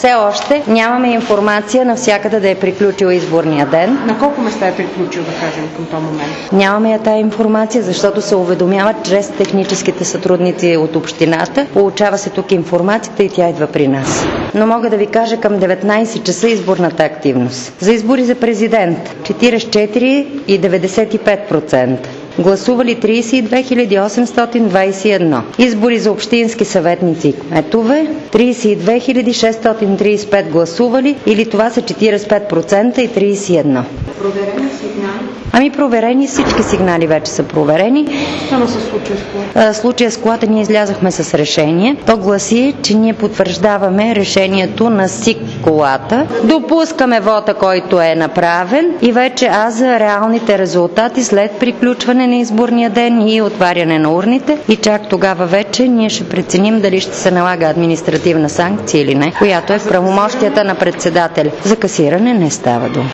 Все още нямаме информация навсякъде да е приключил изборния ден. На колко места е приключил, да кажем, към този момент? Нямаме я тая информация, защото се уведомяват чрез техническите сътрудници от общината. Получава се тук информацията и тя идва при нас. Но мога да ви кажа към 19 часа изборната активност. За избори за президент 44,95%. Гласували 32 821. Избори за общински съветници и кметове 32 635 гласували, или това са 45% и 31. Проверени сигнали? Проверени, всички сигнали вече са проверени. Само със случая с колата? Случая с колата ние излязохме с решение. То гласи, че ние потвърждаваме решението на СИК колата. Допускаме вота, който е направен, и вече за реалните резултати след приключване на изборния ден и отваряне на урните, и чак тогава вече ние ще преценим дали ще се налага административна санкция или не, която е в правомощията на председателя. За касиране не става дума.